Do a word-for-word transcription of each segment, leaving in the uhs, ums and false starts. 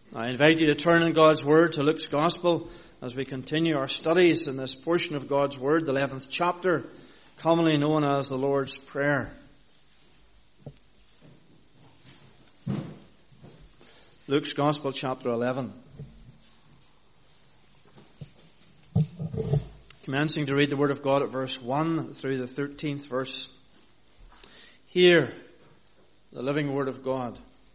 I invite you to turn in God's Word to Luke's Gospel as we continue our studies in this portion of God's Word, the eleventh chapter, commonly known as the Lord's Prayer. Luke's Gospel, chapter eleven. Commencing to read the Word of God at verse one through the thirteenth verse. Hear the living Word of God.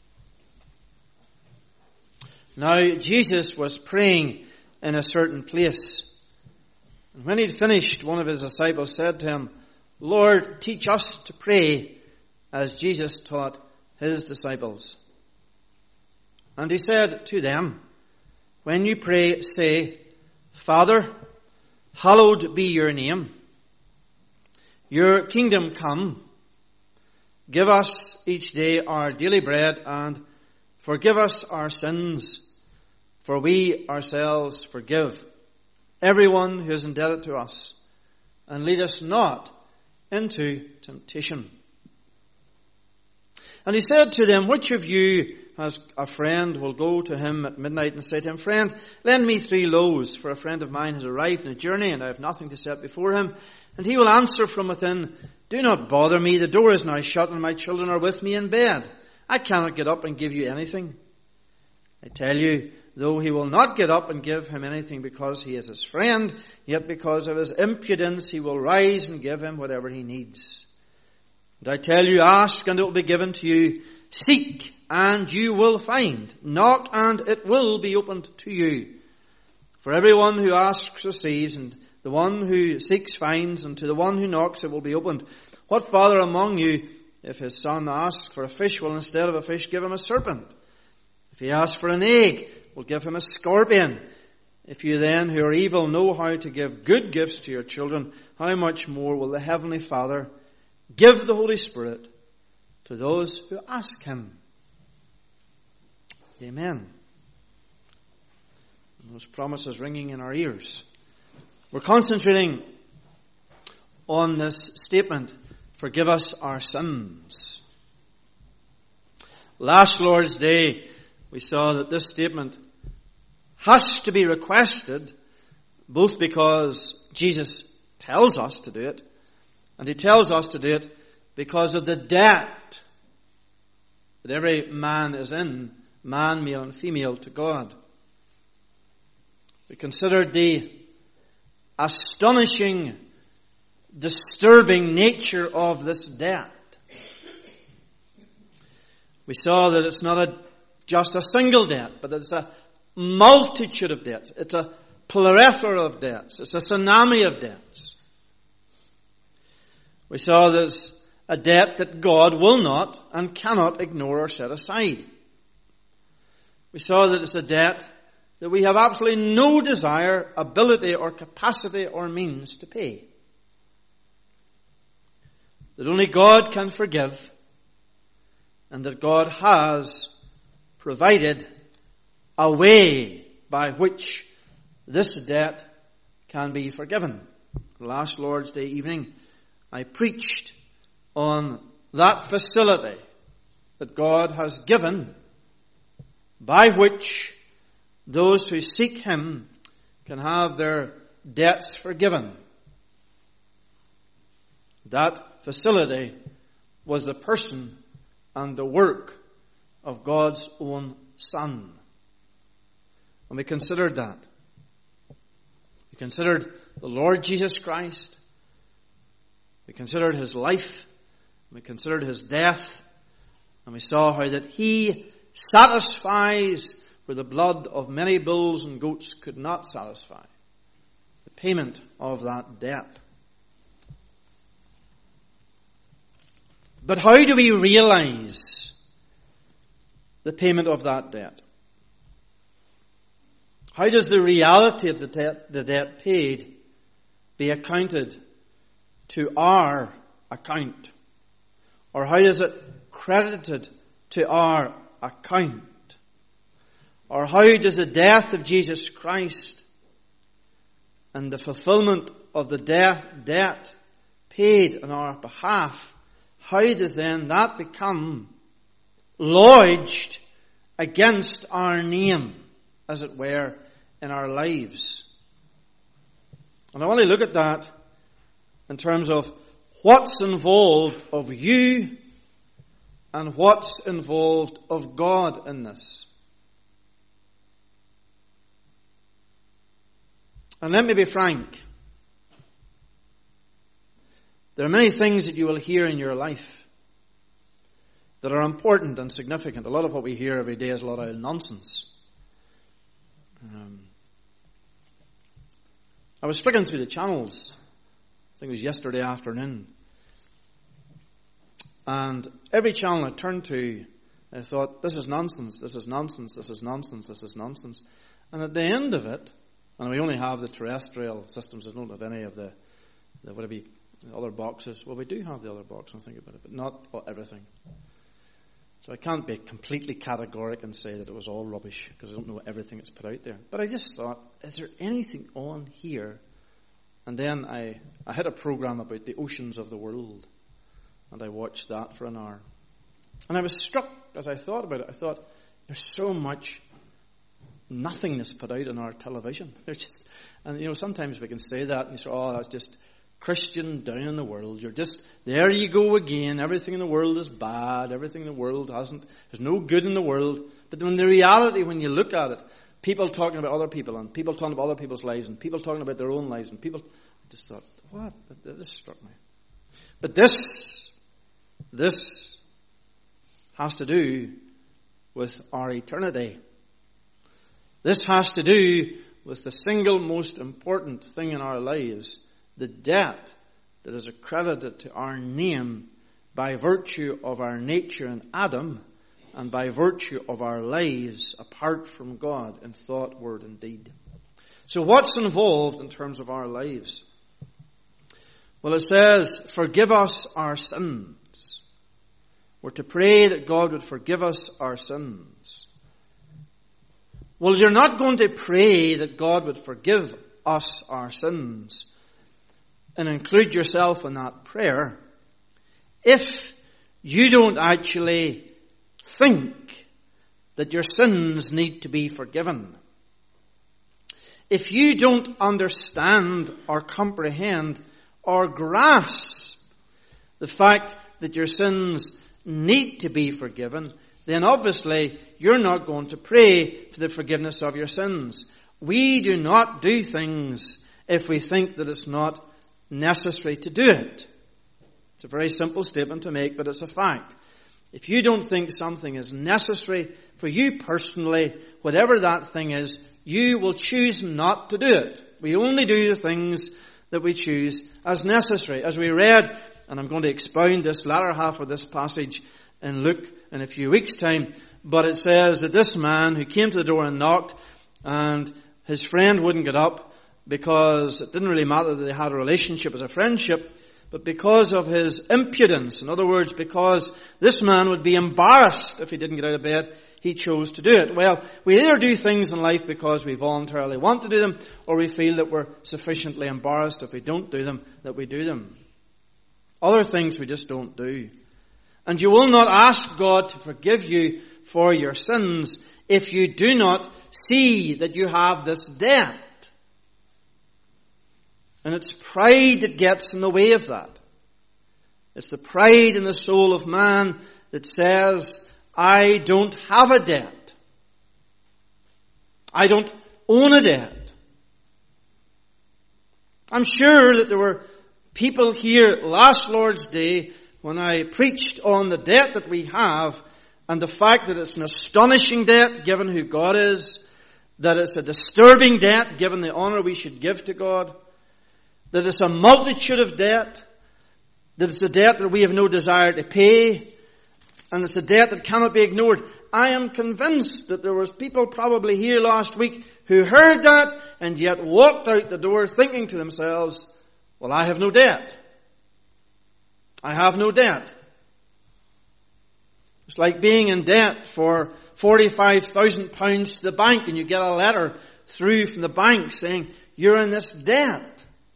Now Jesus was praying in a certain place. And when he had finished, one of his disciples said to him, Lord, teach us to pray as Jesus taught his disciples. And he said to them, when you pray, say, Father, hallowed be your name. Your kingdom come. Give us each day our daily bread, and forgive us our sins, for we ourselves forgive everyone who is indebted to us. And lead us not into temptation. And he said to them, which of you has a friend will go to him at midnight and say to him, Friend, lend me three loaves, for a friend of mine has arrived on a journey, and I have nothing to set before him. And he will answer from within, Do not bother me, the door is now shut, and my children are with me in bed. I cannot get up and give you anything. I tell you, though he will not get up and give him anything because he is his friend, yet because of his impudence he will rise and give him whatever he needs. And I tell you, ask and it will be given to you. Seek and you will find. Knock and it will be opened to you. For everyone who asks receives, and the one who seeks finds, and to the one who knocks it will be opened. What father among you, if his son asks for a fish, will instead of a fish give him a serpent? If he asks for an egg, will give him a scorpion. If you then, who are evil, know how to give good gifts to your children, how much more will the Heavenly Father give the Holy Spirit to those who ask him? Amen. And those promises ringing in our ears. We're concentrating on this statement, forgive us our sins. Last Lord's Day, we saw that this statement has to be requested, both because Jesus tells us to do it, and he tells us to do it because of the debt that every man is in, man, male and female, to God. We considered the astonishing, disturbing nature of this debt. We saw that it's not a, just a single debt, but that it's a multitude of debts. It's a plethora of debts. It's a tsunami of debts. We saw that it's a debt that God will not and cannot ignore or set aside. We saw that it's a debt that we have absolutely no desire, ability, or capacity or means to pay. That only God can forgive, and that God has provided a way by which this debt can be forgiven. Last Lord's Day evening, I preached on that facility that God has given by which those who seek him can have their debts forgiven. That facility was the person and the work of God's own Son. And we considered that. We considered the Lord Jesus Christ. We considered his life. We considered his death. And we saw how that he satisfies where the blood of many bulls and goats could not satisfy. The payment of that debt. But how do we realize the payment of that debt? How does the reality of the debt, the debt paid be accounted to our account? Or how is it credited to our account? Or how does the death of Jesus Christ and the fulfillment of the death, debt paid on our behalf, how does then that become lodged against our name, as it were, in our lives. And I want to look at that in terms of what's involved of you and what's involved of God in this. And let me be frank. There are many things that you will hear in your life that are important and significant. A lot of what we hear every day is a lot of nonsense. Um, I was flicking through the channels, I think it was yesterday afternoon, and every channel I turned to, I thought, this is nonsense, this is nonsense, this is nonsense, this is nonsense. And at the end of it, and we only have the terrestrial systems, I don't have any of the, the whatever you, the other boxes. Well, we do have the other box, and think about it, but not everything. So I can't be completely categoric and say that it was all rubbish, because I don't know everything that's put out there. But I just thought, is there anything on here? And then I, I had a program about the oceans of the world, and I watched that for an hour. And I was struck as I thought about it. I thought, there's so much nothingness put out on our television. There's just, and you know, sometimes we can say that, and you say, oh, that's just Christian down in the world. You're just, there you go again. Everything in the world is bad. Everything in the world hasn't, there's no good in the world. But in the reality, when you look at it, people talking about other people, and people talking about other people's lives, and people talking about their own lives, and people, I just thought, what? This struck me. But this, this has to do with our eternity. This has to do with the single most important thing in our lives, the debt that is accredited to our name by virtue of our nature in Adam and by virtue of our lives apart from God in thought, word, and deed. So what's involved in terms of our lives? Well, it says, forgive us our sins. We're to pray that God would forgive us our sins. Well, you're not going to pray that God would forgive us our sins and include yourself in that prayer if you don't actually think that your sins need to be forgiven. If you don't understand or comprehend or grasp the fact that your sins need to be forgiven, then obviously you're not going to pray for the forgiveness of your sins. We do not do things if we think that it's not necessary to do it. It's a very simple statement to make, but it's a fact. If you don't think something is necessary for you personally, whatever that thing is, you will choose not to do it. We only do the things that we choose as necessary. As we read, and I'm going to expound this latter half of this passage in Luke in a few weeks' time, but it says that this man who came to the door and knocked, and his friend wouldn't get up, because it didn't really matter that they had a relationship as a friendship, but because of his impudence. In other words, because this man would be embarrassed if he didn't get out of bed, he chose to do it. Well, we either do things in life because we voluntarily want to do them, or we feel that we're sufficiently embarrassed if we don't do them, that we do them. Other things we just don't do. And you will not ask God to forgive you for your sins if you do not see that you have this debt. And it's pride that gets in the way of that. It's the pride in the soul of man that says, I don't have a debt. I don't own a debt. I'm sure that there were people here last Lord's Day when I preached on the debt that we have and the fact that it's an astonishing debt given who God is, that it's a disturbing debt given the honor we should give to God, that it's a multitude of debt, that it's a debt that we have no desire to pay, and it's a debt that cannot be ignored. I am convinced that there was people probably here last week who heard that and yet walked out the door thinking to themselves, well, I have no debt. I have no debt. It's like being in debt for forty-five thousand pounds to the bank and you get a letter through from the bank saying, you're in this debt.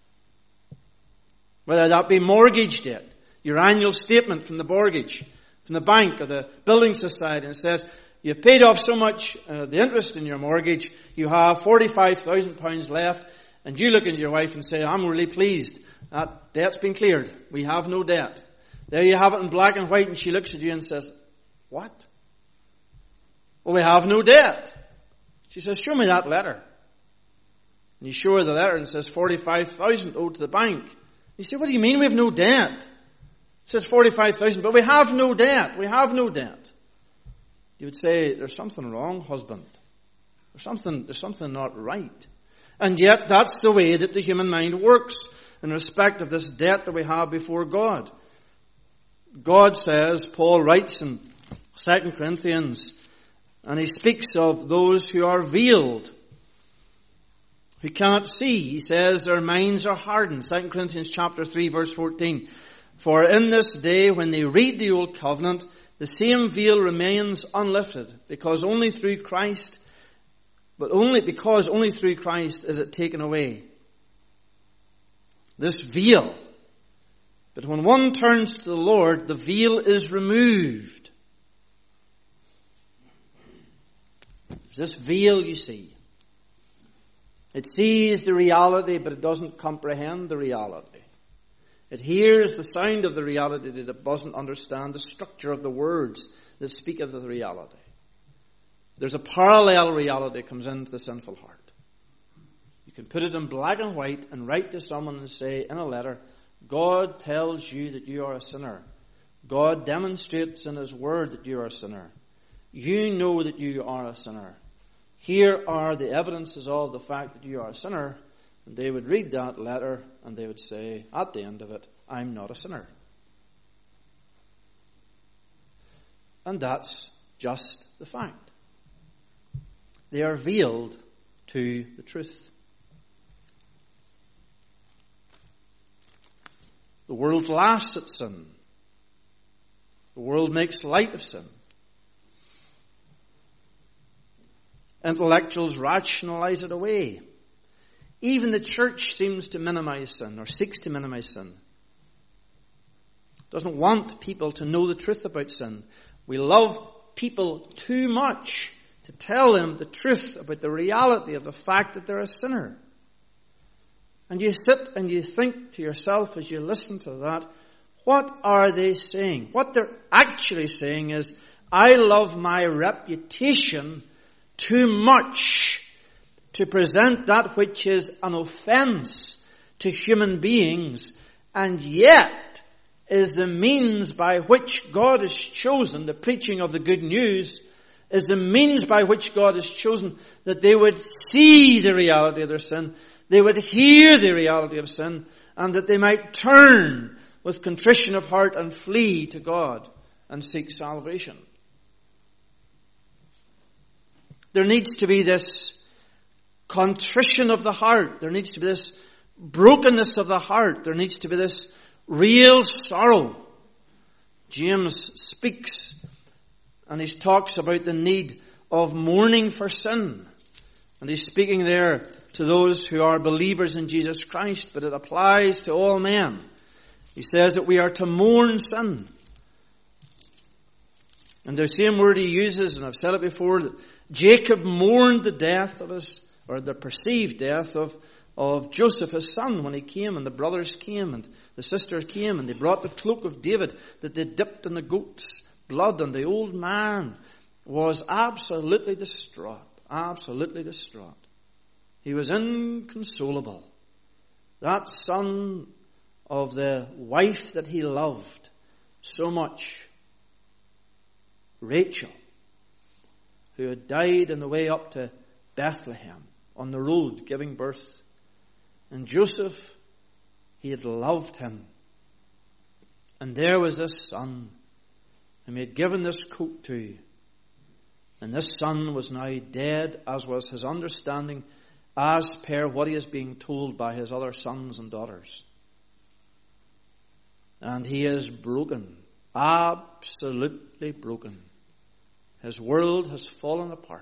Whether that be mortgage debt, your annual statement from the mortgage, from the bank or the building society, and it says, You've paid off so much, uh, the interest in your mortgage, you have forty-five thousand pounds left, and you look into your wife and say, I'm really pleased. That debt's been cleared. We have no debt. There you have it in black and white, and she looks at you and says, what? Well, we have no debt. She says, show me that letter. And you show her the letter and it says forty-five thousand owed to the bank. You say, what do you mean we have no debt? It says forty-five thousand, but we have no debt. We have no debt. You would say, there's something wrong, husband. There's something, there's something not right. And yet, that's the way that the human mind works in respect of this debt that we have before God. God says, Paul writes in Second Corinthians, and he speaks of those who are veiled, who cannot see. He says their minds are hardened. Second Corinthians chapter three, verse fourteen. For in this day when they read the old covenant, the same veil remains unlifted, because only through Christ, but only because only through Christ is it taken away. This veil. But when one turns to the Lord, the veil is removed. This veil, you see. It sees the reality, but it doesn't comprehend the reality. It hears the sound of the reality, that it doesn't understand the structure of the words that speak of the reality. There's a parallel reality that comes into the sinful heart. You can put it in black and white and write to someone and say in a letter, God tells you that you are a sinner. God demonstrates in His Word that you are a sinner. You know that you are a sinner. Here are the evidences of the fact that you are a sinner. And they would read that letter and they would say, at the end of it, I'm not a sinner. And that's just the fact. They are veiled to the truth. The world laughs at sin. The world makes light of sin. Intellectuals rationalize it away. Even the church seems to minimize sin, or seeks to minimize sin. Doesn't want people to know the truth about sin. We love people too much to tell them the truth about the reality of the fact that they're a sinner. And you sit and you think to yourself as you listen to that, what are they saying? What they're actually saying is, I love my reputation too much to present that which is an offense to human beings, and yet is the means by which God has chosen, the preaching of the good news, is the means by which God has chosen that they would see the reality of their sin, they would hear the reality of sin, and that they might turn with contrition of heart and flee to God and seek salvation. There needs to be this contrition of the heart. There needs to be this brokenness of the heart. There needs to be this real sorrow. James speaks and he talks about the need of mourning for sin. And he's speaking there to those who are believers in Jesus Christ, but it applies to all men. He says that we are to mourn sin. And the same word he uses, and I've said it before, that Jacob mourned the death of his, or the perceived death of, of Joseph, his son, when he came, and the brothers came, and the sister came, and they brought the cloak of David that they dipped in the goat's blood, and the old man was absolutely distraught, absolutely distraught. He was inconsolable. That son of the wife that he loved so much, Rachel, who had died on the way up to Bethlehem, on the road giving birth. And Joseph, he had loved him. And there was this son whom he had given this coat to. And this son was now dead, as was his understanding, as per what he is being told by his other sons and daughters. And he is broken, absolutely broken. His world has fallen apart.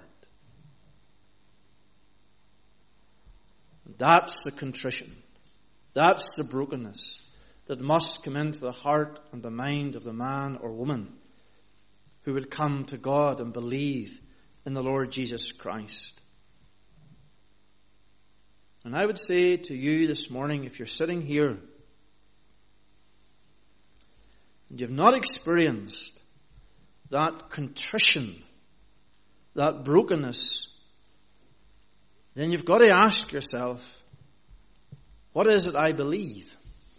That's the contrition. That's the brokenness that must come into the heart and the mind of the man or woman who would come to God and believe in the Lord Jesus Christ. And I would say to you this morning, if you're sitting here and you've not experienced that contrition, that brokenness, then you've got to ask yourself, what is it I believe?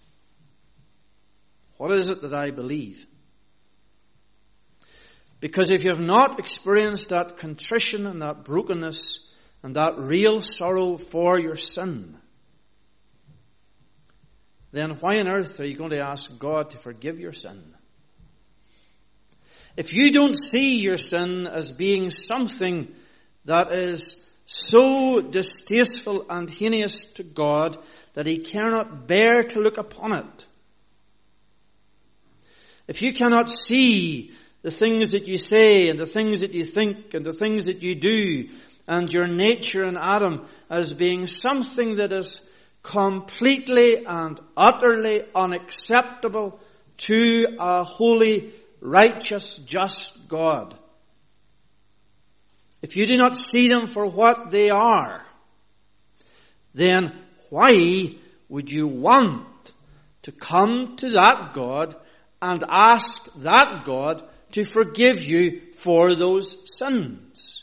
What is it that I believe? Because if you have not experienced that contrition and that brokenness and that real sorrow for your sin, then why on earth are you going to ask God to forgive your sin? If you don't see your sin as being something that is so distasteful and heinous to God that He cannot bear to look upon it, if you cannot see the things that you say and the things that you think and the things that you do and your nature in Adam as being something that is completely and utterly unacceptable to a holy, righteous, just God, if you do not see them for what they are, then why would you want to come to that God and ask that God to forgive you for those sins?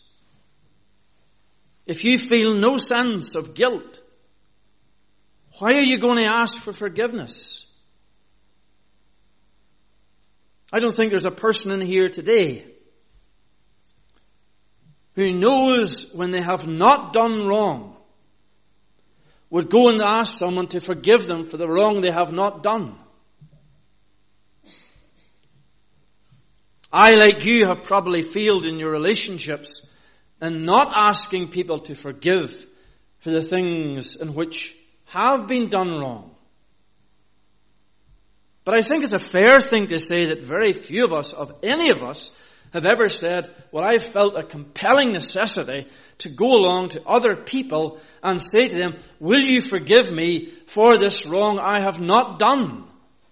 If you feel no sense of guilt, why are you going to ask for forgiveness? I don't think there's a person in here today who knows when they have not done wrong would go and ask someone to forgive them for the wrong they have not done. I, like you, have probably failed in your relationships in not asking people to forgive for the things in which have been done wrong. But I think it's a fair thing to say that very few of us, of any of us, have ever said, well, I felt a compelling necessity to go along to other people and say to them, will you forgive me for this wrong I have not done?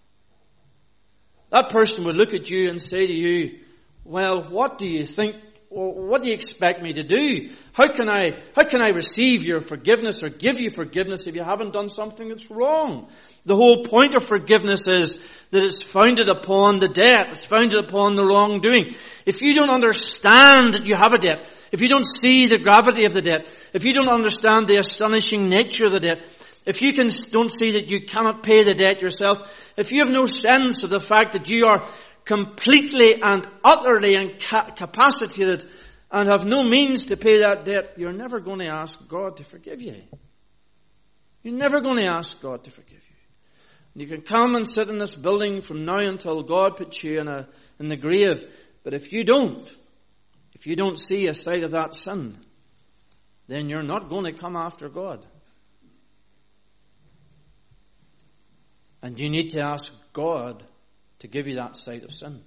That person would look at you and say to you, well, what do you think, or what do you expect me to do? How can I, how can I receive your forgiveness or give you forgiveness if you haven't done something that's wrong? The whole point of forgiveness is that it's founded upon the debt. It's founded upon the wrongdoing. If you don't understand that you have a debt, if you don't see the gravity of the debt, if you don't understand the astonishing nature of the debt, if you can, don't see that you cannot pay the debt yourself, if you have no sense of the fact that you are completely and utterly incapacitated and have no means to pay that debt, you're never going to ask God to forgive you. You're never going to ask God to forgive you. You can come and sit in this building from now until God puts you in a in the grave, but if you don't, if you don't see a side of that sin, then you're not going to come after God. And you need to ask God to give you that sight of sin.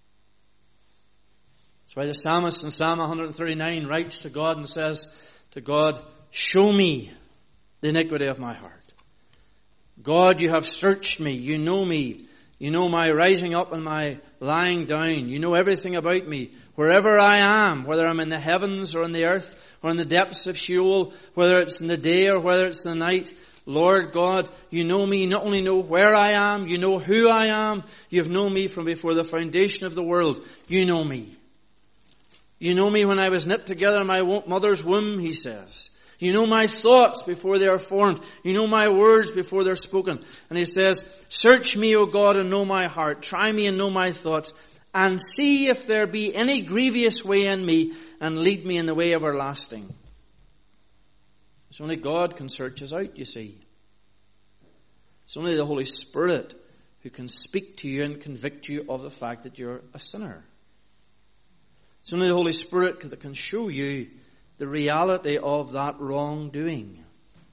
That's why the psalmist in Psalm one thirty-nine writes to God and says to God, show me the iniquity of my heart. God, you have searched me. You know me. You know my rising up and my lying down. You know everything about me. Wherever I am, whether I'm in the heavens or in the earth or in the depths of Sheol, whether it's in the day or whether it's in the night, Lord God, you know me. You not only know where I am, you know who I am. You've known me from before the foundation of the world. You know me. You know me when I was knit together in my mother's womb, he says. You know my thoughts before they are formed. You know my words before they're spoken. And he says, search me, O God, and know my heart. Try me and know my thoughts. And see if there be any grievous way in me, and lead me in the way everlasting. It's only God can search us out, you see. It's only the Holy Spirit who can speak to you and convict you of the fact that you're a sinner. It's only the Holy Spirit that can show you the reality of that wrongdoing.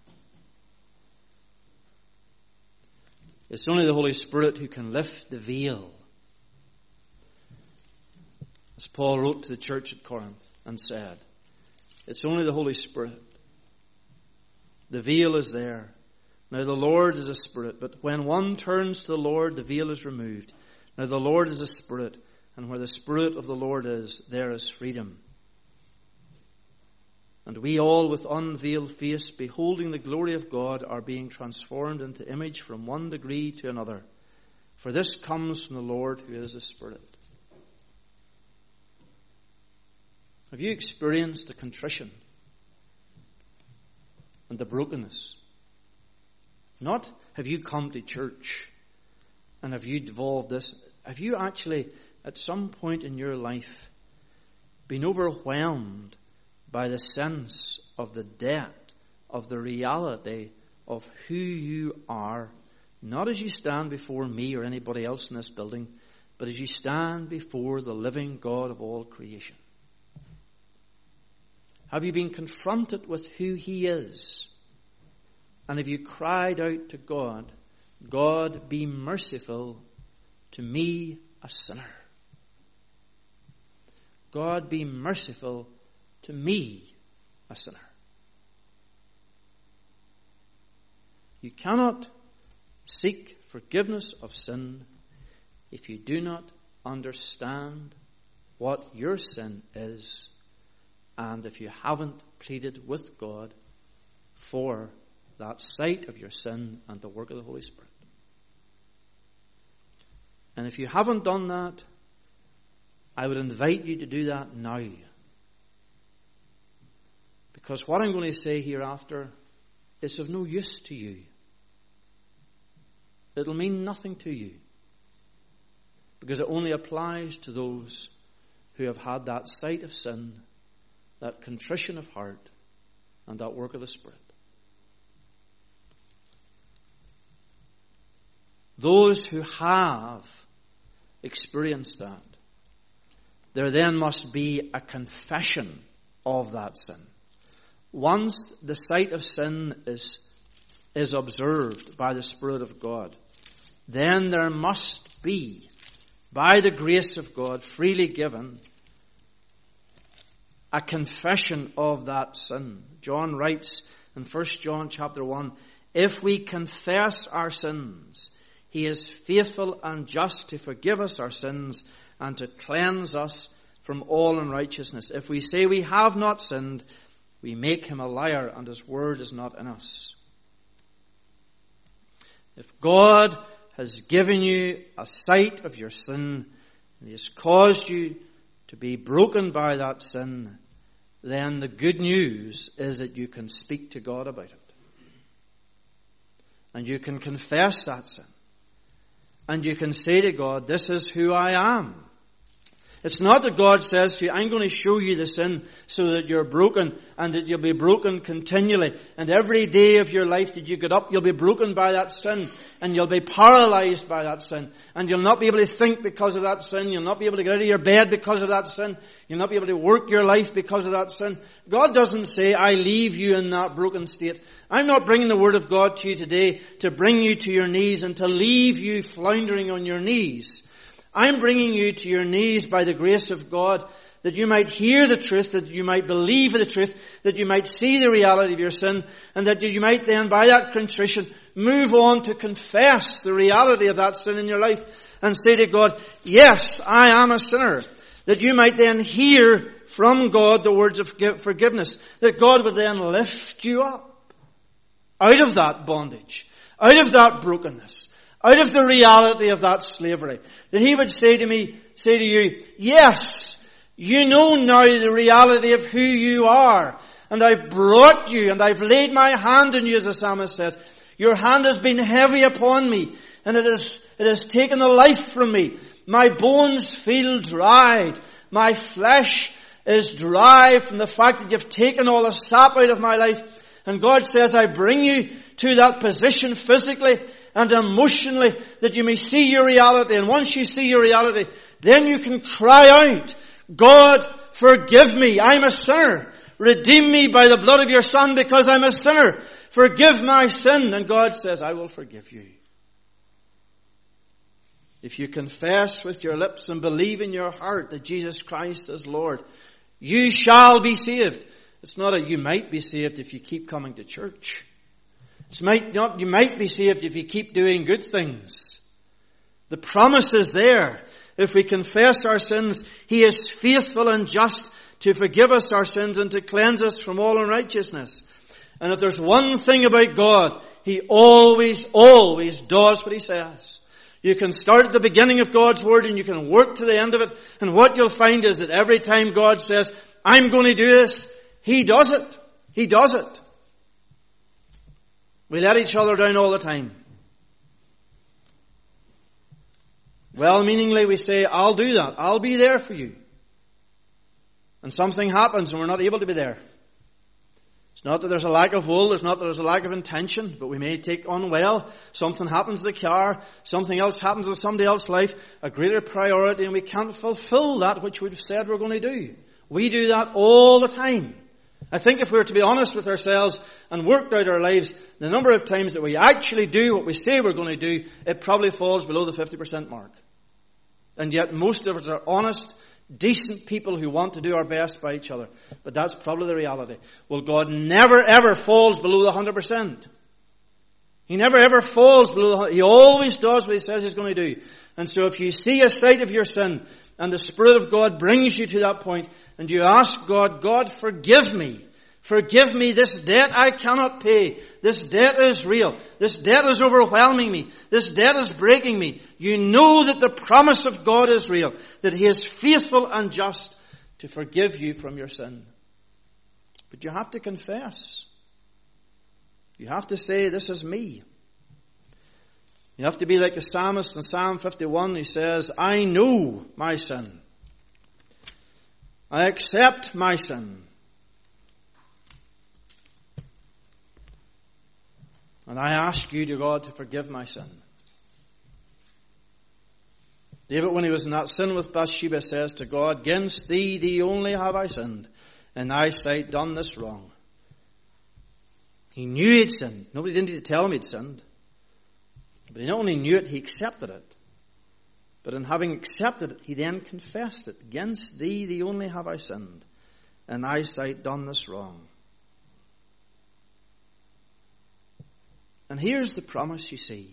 It's only the Holy Spirit who can lift the veil. As Paul wrote to the church at Corinth and said, it's only the Holy Spirit. The veil is there. Now the Lord is a spirit, but when one turns to the Lord, the veil is removed. Now the Lord is a spirit, And where the Spirit of the Lord is, there is freedom. And we all with unveiled face, beholding the glory of God, are being transformed into image from one degree to another. For this comes from the Lord who is the Spirit. Have you experienced the contrition and the brokenness? Not have you come to church and have you devolved this. Have you actually, at some point in your life, been overwhelmed by the sense of the debt, of the reality of who you are, not as you stand before me or anybody else in this building, but as you stand before the living God of all creation? Have you been confronted with who He is? And have you cried out to God, God, be merciful to me, a sinner? God, be merciful to me, a sinner. You cannot seek forgiveness of sin if you do not understand what your sin is, and if you haven't pleaded with God for that sight of your sin and the work of the Holy Spirit. And if you haven't done that, I would invite you to do that now. Because what I'm going to say hereafter is of no use to you. It'll mean nothing to you. Because it only applies to those who have had that sight of sin, that contrition of heart, and that work of the Spirit. Those who have experienced that, there then must be a confession of that sin. Once the sight of sin is, is observed by the Spirit of God, then there must be, by the grace of God freely given, a confession of that sin. John writes in First John chapter one, if we confess our sins, He is faithful and just to forgive us our sins and to cleanse us from all unrighteousness. If we say we have not sinned, we make Him a liar and His word is not in us. If God has given you a sight of your sin, and He has caused you to be broken by that sin, then the good news is that you can speak to God about it. And you can confess that sin. And you can say to God, this is who I am. It's not that God says to you, I'm going to show you the sin so that you're broken and that you'll be broken continually. And every day of your life that you get up, you'll be broken by that sin. And you'll be paralyzed by that sin. And you'll not be able to think because of that sin. You'll not be able to get out of your bed because of that sin. You'll not be able to work your life because of that sin. God doesn't say, I leave you in that broken state. I'm not bringing the Word of God to you today to bring you to your knees and to leave you floundering on your knees. I'm bringing you to your knees by the grace of God that you might hear the truth, that you might believe the truth, that you might see the reality of your sin, and that you might then, by that contrition, move on to confess the reality of that sin in your life and say to God, yes, I am a sinner. That you might then hear from God the words of forgiveness, that God would then lift you up out of that bondage, out of that brokenness, out of the reality of that slavery. That He would say to me, say to you, yes, you know now the reality of who you are. And I've brought you and I've laid my hand on you, as the psalmist says. Your hand has been heavy upon me and it has, it has taken the life from me. My bones feel dried. My flesh is dry from the fact that you've taken all the sap out of my life. And God says, I bring you to that position physically and emotionally that you may see your reality. And once you see your reality, then you can cry out, God, forgive me. I'm a sinner. Redeem me by the blood of your Son because I'm a sinner. Forgive my sin. And God says, I will forgive you. If you confess with your lips and believe in your heart that Jesus Christ is Lord, you shall be saved. It's not a you might be saved if you keep coming to church. It's might not you might be saved if you keep doing good things. The promise is there. if we confess our sins, He is faithful and just to forgive us our sins and to cleanse us from all unrighteousness. And if there's one thing about God, He always, always does what He says. You can start at the beginning of God's Word and you can work to the end of it. And what you'll find is that every time God says, I'm going to do this, He does it. He does it. We let each other down all the time. Well-meaningly we say, I'll do that. I'll be there for you. And something happens and we're not able to be there. It's not that there's a lack of will, it's not that there's a lack of intention, but we may take on well. Something happens to the car, something else happens in somebody else's life, a greater priority, and we can't fulfill that which we've said we're going to do. We do that all the time. I think if we were to be honest with ourselves and worked out our lives, the number of times that we actually do what we say we're going to do, it probably falls below the fifty percent mark. And yet most of us are honest, decent people who want to do our best by each other. But that's probably the reality. Well, God never ever falls below the one hundred percent. He never ever falls below the one hundred percent. He always does what He says He's going to do. And so if you see a sight of your sin and the Spirit of God brings you to that point and you ask God, God, forgive me. Forgive me this debt I cannot pay. This debt is real. This debt is overwhelming me. This debt is breaking me. You know that the promise of God is real. That He is faithful and just to forgive you from your sin. But you have to confess. You have to say, this is me. You have to be like the psalmist in Psalm fifty-one who says, I know my sin. I accept my sin. And I ask you, dear God, to forgive my sin. David, when he was in that sin with Bathsheba, says to God, against thee, thee only have I sinned, in thy sight done this wrong. He knew he'd sinned. Nobody didn't need to tell him he'd sinned. But he not only knew it, he accepted it. But in having accepted it, he then confessed it. Against thee, thee only have I sinned, in thy sight done this wrong. And here's the promise, you see.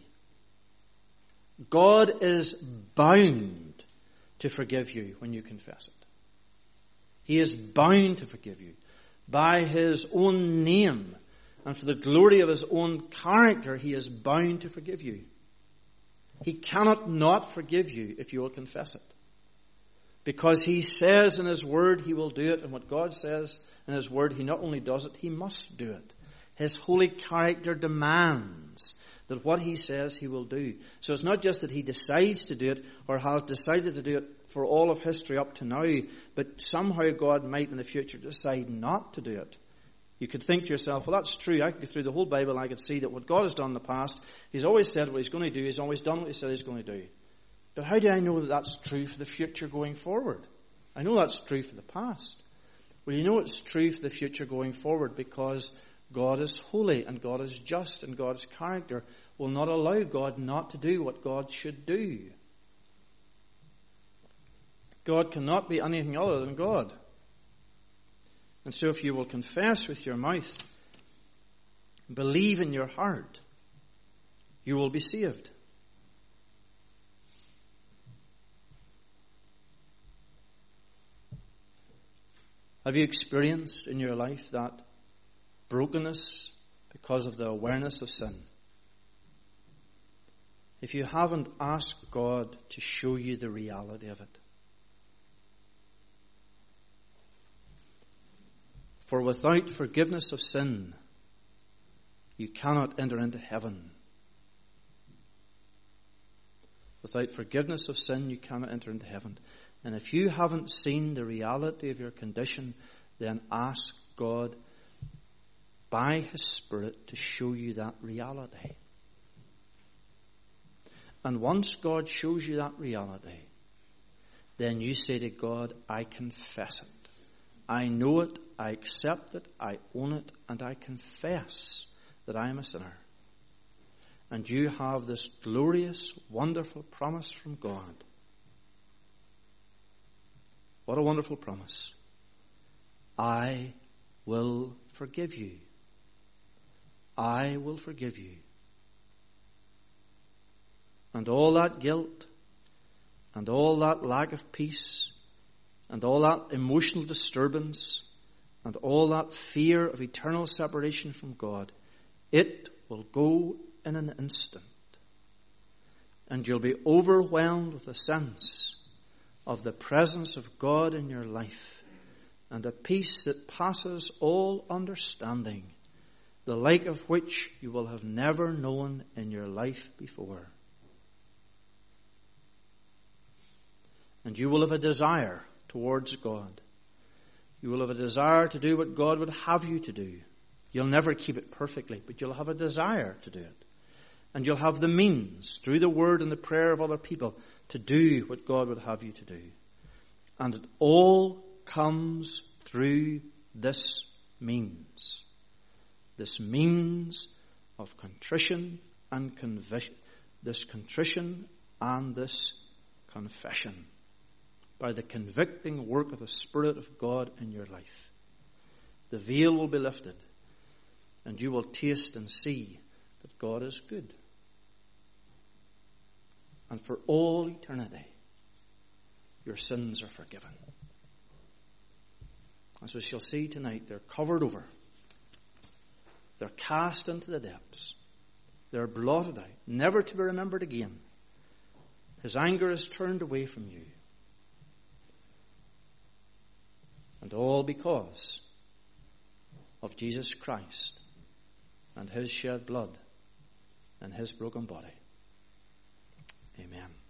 God is bound to forgive you when you confess it. He is bound to forgive you. By His own name and for the glory of His own character, He is bound to forgive you. He cannot not forgive you if you will confess it. Because He says in His Word He will do it, and what God says in His Word, He not only does it, He must do it. His holy character demands that what He says He will do. So it's not just that He decides to do it or has decided to do it for all of history up to now, but somehow God might in the future decide not to do it. You could think to yourself, well, that's true. I could go through the whole Bible and I could see that what God has done in the past, He's always said what He's going to do. He's always done what He said He's going to do. But how do I know that that's true for the future going forward? I know that's true for the past. Well, you know it's true for the future going forward because God is holy and God is just, and God's character will not allow God not to do what God should do. God cannot be anything other than God. And so if you will confess with your mouth, believe in your heart, you will be saved. Have you experienced in your life that brokenness because of the awareness of sin? If you haven't, asked God to show you the reality of it. For without forgiveness of sin, you cannot enter into heaven. Without forgiveness of sin, you cannot enter into heaven. And if you haven't seen the reality of your condition, then ask God by His Spirit to show you that reality. And once God shows you that reality, then you say to God, I confess it. I know it, I accept it, I own it, and I confess that I am a sinner. And you have this glorious, wonderful promise from God. What a wonderful promise. I will forgive you. I will forgive you. And all that guilt and all that lack of peace, and all that emotional disturbance, and all that fear of eternal separation from God, it will go in an instant. And you'll be overwhelmed with a sense of the presence of God in your life, and a peace that passes all understanding, the like of which you will have never known in your life before. And you will have a desire towards God. You will have a desire to do what God would have you to do. You'll never keep it perfectly, but you'll have a desire to do it. And you'll have the means, through the word and the prayer of other people, to do what God would have you to do. And it all comes through this means. This means of contrition and conviction. This contrition and this confession. By the convicting work of the Spirit of God in your life. The veil will be lifted, and you will taste and see that God is good. And for all eternity, your sins are forgiven. As we shall see tonight, they're covered over. They're cast into the depths. They're blotted out, never to be remembered again. His anger is turned away from you. And all because of Jesus Christ and his shed blood and his broken body. Amen.